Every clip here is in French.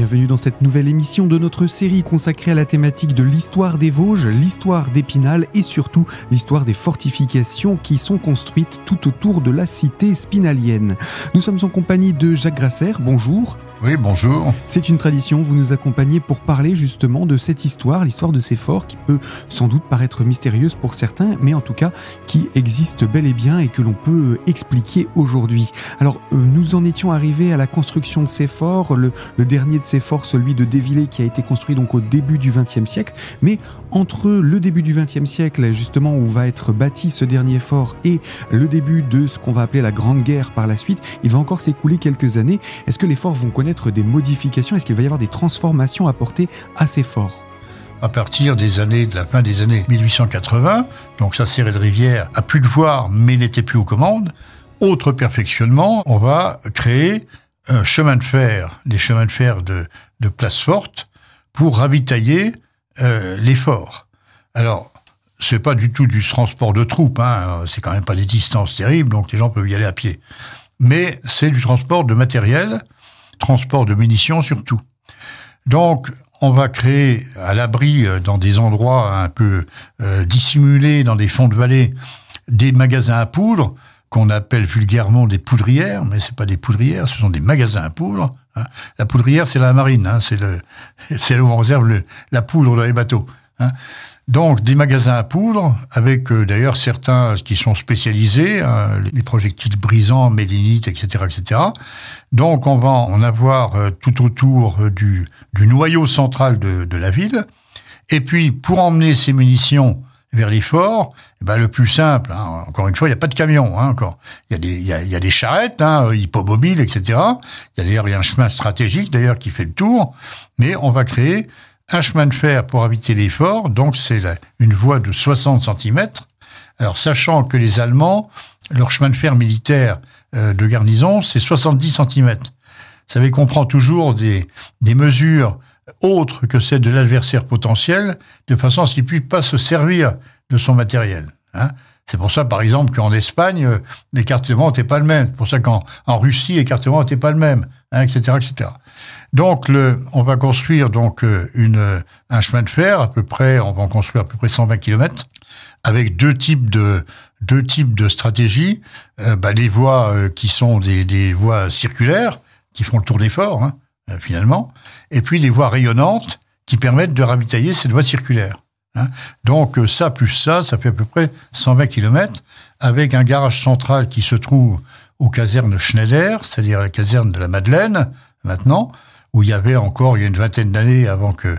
bienvenue dans cette nouvelle émission de notre série consacrée à la thématique de l'histoire des Vosges, l'histoire d'Épinal et surtout l'histoire des fortifications qui sont construites tout autour de la cité spinalienne. Nous sommes en compagnie de Jacques Grasser, bonjour. Oui, bonjour. C'est une tradition, vous nous accompagnez pour parler justement de cette histoire, l'histoire de ces forts qui peut sans doute paraître mystérieuse pour certains, mais en tout cas qui existe bel et bien et que l'on peut expliquer aujourd'hui. Alors, nous en étions arrivés à la construction de ces forts, le dernier de ces forts, celui de Dévillers, qui a été construit donc au début du XXe siècle, mais entre le début du XXe siècle, justement, où va être bâti ce dernier fort, et le début de ce qu'on va appeler la Grande Guerre par la suite, il va encore s'écouler quelques années. Est-ce que les forts vont connaître des modifications? Est-ce qu'il va y avoir des transformations apportées à ces forts? À partir de la fin des années 1880, donc ça, Serré de Rivière a pu le voir, mais n'était plus aux commandes. Autre perfectionnement, on va créer un chemin de fer, des chemins de fer de place forte, pour ravitailler les forts. Alors, c'est pas du tout du transport de troupes, c'est quand même pas des distances terribles, donc les gens peuvent y aller à pied. Mais c'est du transport de matériel, transport de munitions surtout. Donc, on va créer à l'abri, dans des endroits un peu dissimulés, dans des fonds de vallée, des magasins à poudre, qu'on appelle vulgairement des poudrières, mais c'est pas des poudrières, ce sont des magasins à poudre. La poudrière, c'est la marine, c'est là où on réserve la poudre dans les bateaux. Donc, des magasins à poudre, avec d'ailleurs certains qui sont spécialisés, les projectiles brisants, mélinite, etc., etc. Donc, on va en avoir tout autour du noyau central de la ville. Et puis, pour emmener ces munitions vers les forts, le plus simple, encore une fois, il n'y a pas de camion, encore. Il y a des charrettes, hippomobiles, etc. Il y a un chemin stratégique, d'ailleurs, qui fait le tour. Mais on va créer un chemin de fer pour habiter les forts, donc c'est une voie de 60 cm. Alors, sachant que les Allemands, leur chemin de fer militaire de garnison, c'est 70 cm. Vous savez qu'on prend toujours des mesures autres que celles de l'adversaire potentiel, de façon à ce qu'il ne puisse pas se servir de son matériel. C'est pour ça, par exemple, qu'en Espagne, l'écartement n'était pas le même. C'est pour ça qu'en Russie, l'écartement n'était pas le même, etc., etc. Donc, on va construire donc un chemin de fer on va en construire à peu près 120 km, avec deux types de stratégies. Les voies qui sont des voies circulaires, qui font le tour des forts, finalement, et puis des voies rayonnantes qui permettent de ravitailler cette voie circulaire. Donc ça plus ça fait à peu près 120 km, avec un garage central qui se trouve aux casernes Schneider, c'est-à-dire la caserne de la Madeleine, maintenant, où il y avait encore, il y a une vingtaine d'années, avant que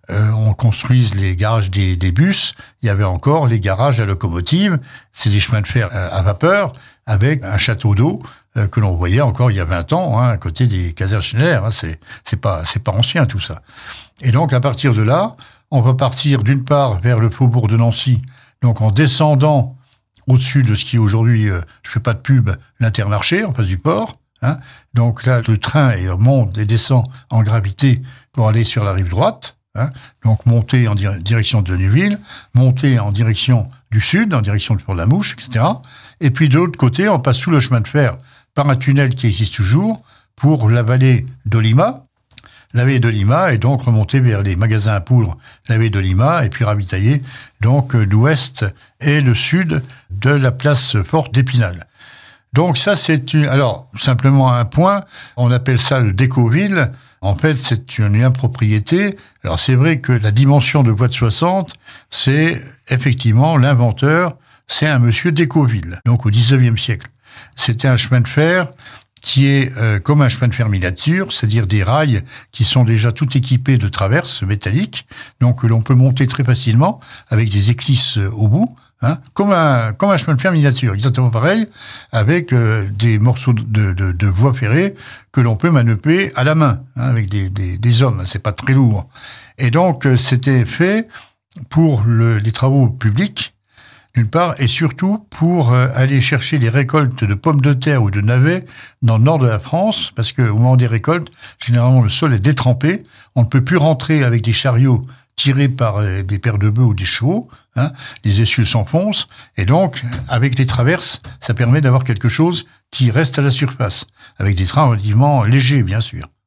on construise les garages des bus, il y avait encore les garages à locomotive, c'est des chemins de fer à vapeur, avec un château d'eau que l'on voyait encore il y a 20 ans, à côté des casernes Schneider. C'est pas ancien tout ça. Et donc à partir de là, on va partir d'une part vers le faubourg de Nancy, donc en descendant au-dessus de ce qui est aujourd'hui, je fais pas de pub, l'Intermarché, en face du port. Donc là, le train monte et descend en gravité pour aller sur la rive droite. Donc monter en direction de Neuville, monter en direction du sud, en direction du port de la Mouche, etc. Et puis de l'autre côté, on passe sous le chemin de fer par un tunnel qui existe toujours pour la vallée d'Olima. La vallée de Lima, et donc remonter vers les magasins à poudre, la vallée de Lima, et puis ravitailler donc l'ouest et le sud de la place forte d'Épinal. Donc ça, alors, simplement un point, on appelle ça le Décoville. En fait, c'est une impropriété. Alors, c'est vrai que la dimension de voie de 60, c'est effectivement l'inventeur, c'est un monsieur Décoville, donc au 19e siècle. C'était un chemin de fer qui est comme un chemin de fer miniature, c'est-à-dire des rails qui sont déjà tout équipés de traverses métalliques, donc que l'on peut monter très facilement avec des éclisses au bout, comme un chemin de fer miniature, exactement pareil, avec des morceaux de voies ferrées que l'on peut manœuvrer à la main, avec des hommes, c'est pas très lourd. Et donc c'était fait pour les travaux publics, d'une part, et surtout pour aller chercher les récoltes de pommes de terre ou de navets dans le nord de la France, parce qu'au moment des récoltes, généralement le sol est détrempé, on ne peut plus rentrer avec des chariots tirés par des paires de bœufs ou des chevaux, les essieux s'enfoncent, et donc, avec les traverses, ça permet d'avoir quelque chose qui reste à la surface, avec des trains relativement légers, bien sûr.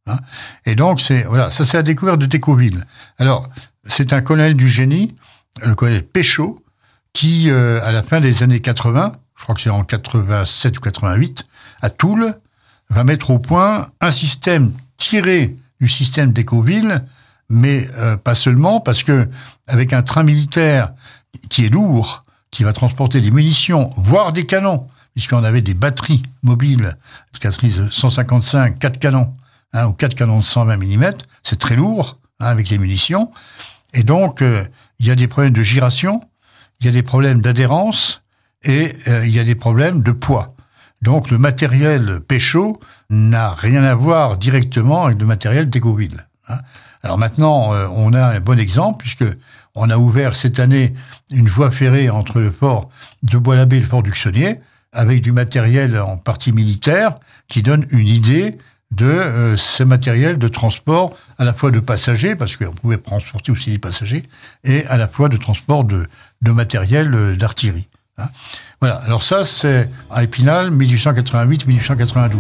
Hein. Et donc, ça c'est la découverte de Thécouville. Alors, c'est un colonel du génie, le colonel Péchaud, qui, à la fin des années 80, je crois que c'est en 87 ou 88, à Toul, va mettre au point un système tiré du système Thécouville, mais pas seulement, parce que avec un train militaire qui est lourd, qui va transporter des munitions, voire des canons, puisqu'on avait des batteries mobiles, des batteries de 155, 4 canons, ou 4 canons de 120 mm, c'est très lourd, avec les munitions. Et donc, il y a des problèmes de giration, il y a des problèmes d'adhérence, et il y a des problèmes de poids. Donc, le matériel Péchaud n'a rien à voir directement avec le matériel Thécouville. Alors maintenant, on a un bon exemple, puisque on a ouvert cette année une voie ferrée entre le fort de Bois-l'Abbé et le fort d'Uxonnier, avec du matériel en partie militaire, qui donne une idée de ce matériel de transport, à la fois de passagers, parce qu'on pouvait transporter aussi des passagers, et à la fois de transport de matériel d'artillerie. Voilà, alors ça, c'est à Épinal, 1888-1892.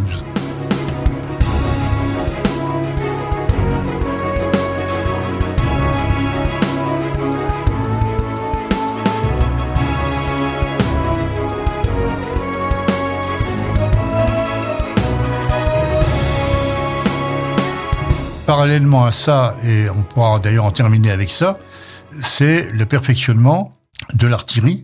Parallèlement à ça, et on pourra d'ailleurs en terminer avec ça, c'est le perfectionnement de l'artillerie,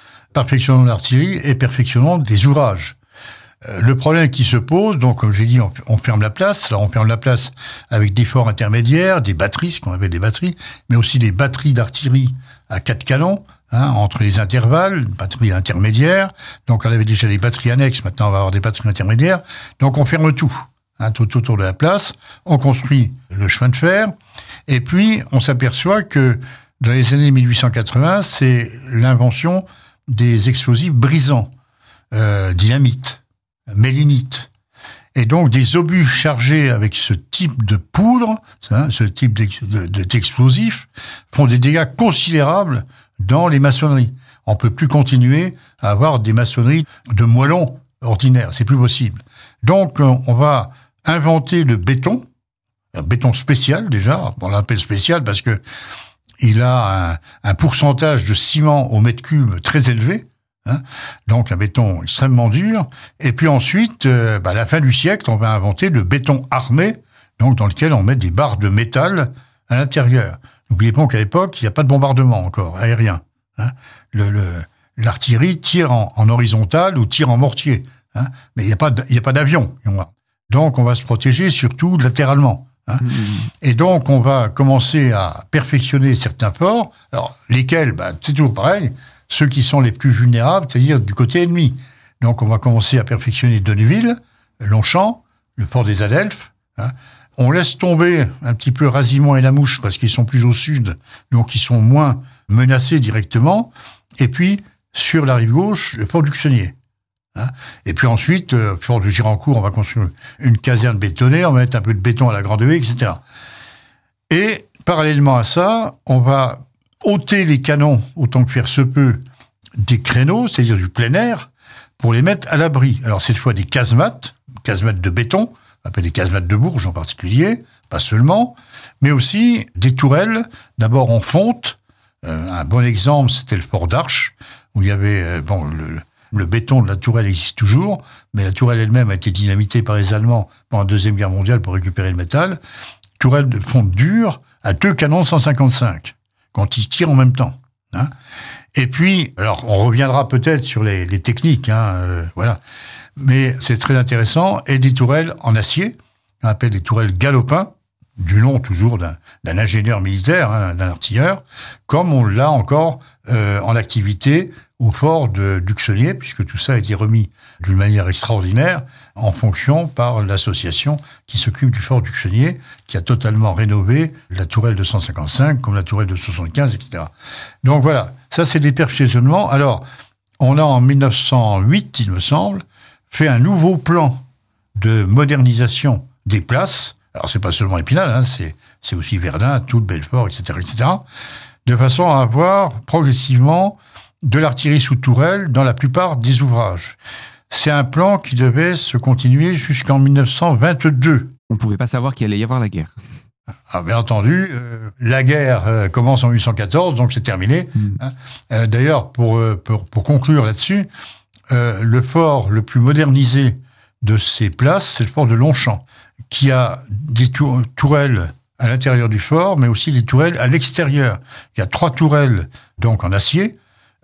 et perfectionnement des ouvrages. Le problème qui se pose, donc comme j'ai dit, on ferme la place. Alors on ferme la place avec des forts intermédiaires, des batteries, ce qu'on appelle des batteries, mais aussi des batteries d'artillerie à 4 canons, entre les intervalles, une batterie intermédiaire. Donc on avait déjà des batteries annexes, maintenant on va avoir des batteries intermédiaires. Donc on ferme tout. Tout autour de la place, on construit le chemin de fer, et puis on s'aperçoit que dans les années 1880, c'est l'invention des explosifs brisants, dynamite, mélinite, et donc des obus chargés avec ce type de poudre, ce type d'explosifs, font des dégâts considérables dans les maçonneries. On peut plus continuer à avoir des maçonneries de moellons ordinaires, c'est plus possible. Donc on va inventer le béton, un béton spécial déjà, on l'appelle spécial parce que il a un pourcentage de ciment au mètre cube très élevé, donc un béton extrêmement dur. Et puis ensuite, à la fin du siècle, on va inventer le béton armé, donc dans lequel on met des barres de métal à l'intérieur. N'oubliez pas qu'à l'époque, il n'y a pas de bombardement encore aérien. L'artillerie tire en horizontal ou tire en mortier, mais il n'y a pas d'avion. Donc, on va se protéger surtout latéralement. Et donc, on va commencer à perfectionner certains forts. Alors, lesquels ? C'est toujours pareil. Ceux qui sont les plus vulnérables, c'est-à-dire du côté ennemi. Donc, on va commencer à perfectionner Donneville, Longchamp, le fort des Adelphes. On laisse tomber un petit peu Razimont et la Mouche parce qu'ils sont plus au sud, donc ils sont moins menacés directement. Et puis, sur la rive gauche, le fort d'Uxonnier. Et puis ensuite, fort de Girancourt, on va construire une caserne bétonnée, on va mettre un peu de béton à la grande haie, etc. Et parallèlement à ça, on va ôter les canons, autant que faire se peut, des créneaux, c'est-à-dire du plein air, pour les mettre à l'abri. Alors cette fois des casemates de béton, on appelle des casemates de Bourges en particulier, pas seulement, mais aussi des tourelles, d'abord en fonte. Un bon exemple, c'était le fort d'Arches, où il y avait le béton de la tourelle existe toujours, mais la tourelle elle-même a été dynamitée par les Allemands pendant la Deuxième Guerre mondiale pour récupérer le métal. Tourelle de fonte dure à 2 canons de 155, quand ils tirent en même temps. Et puis, alors on reviendra peut-être sur les techniques, voilà. Mais c'est très intéressant, et des tourelles en acier, on appelle des tourelles galopins, du nom toujours d'un ingénieur militaire, d'un artilleur, comme on l'a encore en activité au fort d'Uxonnier, puisque tout ça a été remis d'une manière extraordinaire en fonction par l'association qui s'occupe du fort d'Uxonnier, qui a totalement rénové la tourelle de 155, comme la tourelle de 75, etc. Donc voilà, ça c'est des perfectionnements. Alors, on a en 1908, il me semble, fait un nouveau plan de modernisation des places. Alors, c'est pas seulement Épinal, c'est aussi Verdun, Toul, Belfort, etc., etc., de façon à avoir progressivement de l'artillerie sous tourelle dans la plupart des ouvrages. C'est un plan qui devait se continuer jusqu'en 1922. On ne pouvait pas savoir qu'il allait y avoir la guerre. Bien entendu, la guerre commence en 1814, donc c'est terminé. D'ailleurs, pour conclure là-dessus, le fort le plus modernisé de ces places, c'est le fort de Longchamp, qui a des tourelles à l'intérieur du fort, mais aussi des tourelles à l'extérieur. Il y a 3 tourelles donc en acier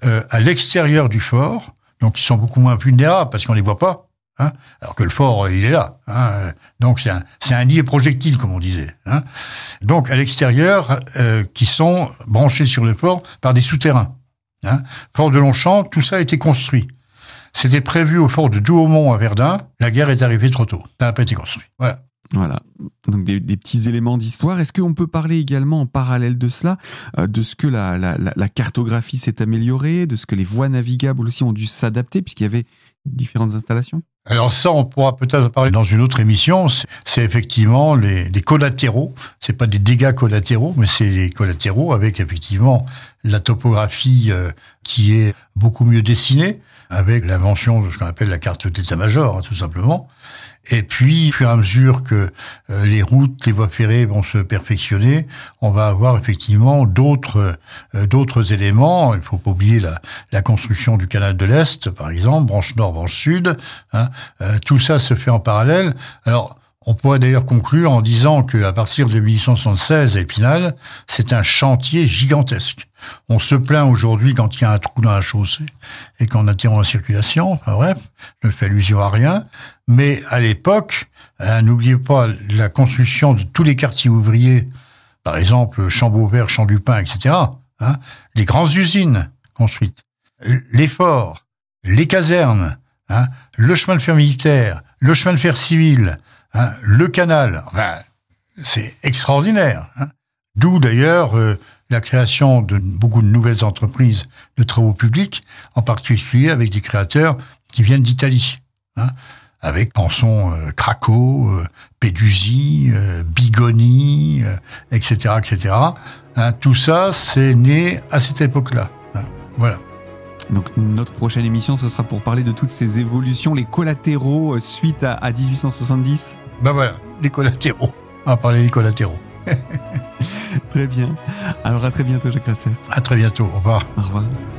à l'extérieur du fort, donc qui sont beaucoup moins vulnérables parce qu'on les voit pas. Alors que le fort, il est là. Donc c'est un nid projectile, comme on disait. Donc à l'extérieur, qui sont branchés sur le fort par des souterrains. Fort de Longchamp, tout ça a été construit. C'était prévu au fort de Douaumont à Verdun. La guerre est arrivée trop tôt. Ça n'a pas été construit. Voilà, donc des petits éléments d'histoire. Est-ce qu'on peut parler également en parallèle de cela, de ce que la cartographie s'est améliorée, de ce que les voies navigables aussi ont dû s'adapter, puisqu'il y avait différentes installations? Alors ça, on pourra peut-être en parler dans une autre émission. C'est effectivement les collatéraux. C'est pas des dégâts collatéraux, mais c'est les collatéraux avec effectivement la topographie qui est beaucoup mieux dessinée, avec l'invention de ce qu'on appelle la carte d'état-major, tout simplement. Et puis, au fur et à mesure que les routes, les voies ferrées vont se perfectionner, on va avoir effectivement d'autres éléments. Il faut pas oublier la construction du canal de l'Est, par exemple, branche nord, branche sud. Tout ça se fait en parallèle. Alors, on pourrait d'ailleurs conclure en disant qu'à partir de 1876, à Épinal, c'est un chantier gigantesque. On se plaint aujourd'hui quand il y a un trou dans la chaussée et qu'on interrompt la circulation. Enfin bref, je ne fais allusion à rien. Mais à l'époque, n'oubliez pas la construction de tous les quartiers ouvriers, par exemple Champ-Beauvert, Champ-du-Pin, etc. Les grandes usines construites, les forts, les casernes, le chemin de fer militaire, le chemin de fer civil, le canal. Enfin, c'est extraordinaire. D'où d'ailleurs la création de beaucoup de nouvelles entreprises de travaux publics, en particulier avec des créateurs qui viennent d'Italie. Avec, pensons, Craco, Peduzzi, Bigoni, etc., etc. Tout ça, c'est né à cette époque-là. Voilà. Donc notre prochaine émission, ce sera pour parler de toutes ces évolutions, les collatéraux suite à 1870. Ben voilà, les collatéraux. On va parler des collatéraux. Très bien. Alors à très bientôt, Jacques Lasserre. À très bientôt. Au revoir. Au revoir.